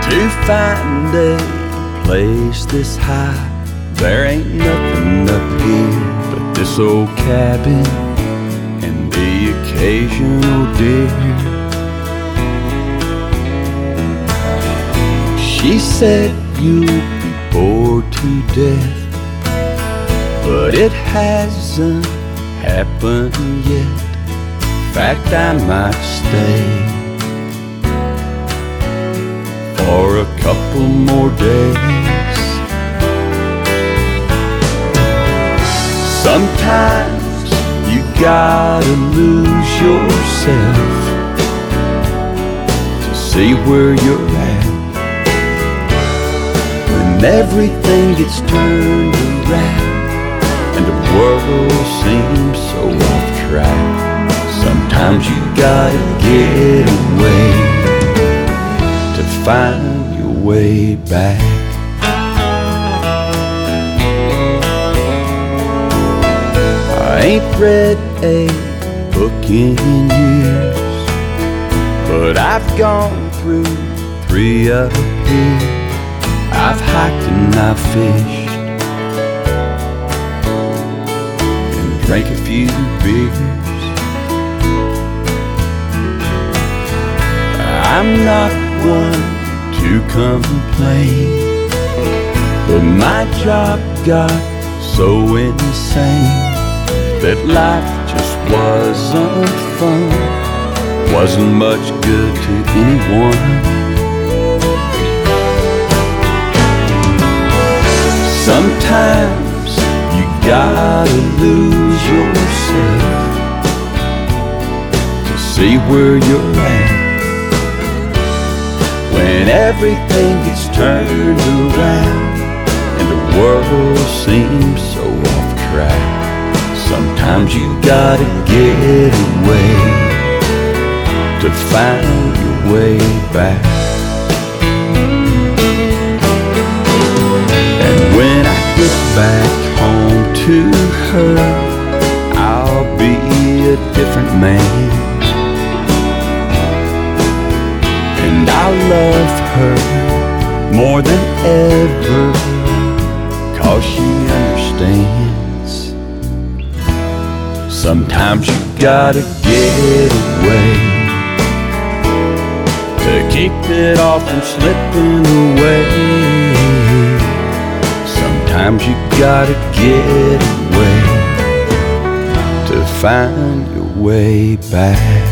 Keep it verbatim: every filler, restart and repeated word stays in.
To find a place this high, there ain't nothing up here but this old cabin and the occasional deer. She said you'll be bored to death, but it hasn't happened yet. In fact, I might stay for a couple more days. Sometimes you gotta lose yourself to see where you're at. When everything gets turned around and the world seems so off track, sometimes you gotta get away to find your way back. I ain't read a book in years, but I've gone through three up here. I've hiked and I've fished and drank a few beers. I'm not one to complain, but my job got so insane that life just wasn't fun, wasn't much good to anyone. Sometimes you gotta lose yourself to see where you're at. When everything gets turned around and the world seems so off track, sometimes you gotta get away to find your way back. And when I get back home to her, I'll be a different man, and I'll love her more than ever, 'cause she understands. Sometimes you gotta get away to keep it all from slipping away. Sometimes you gotta get away to find your way back.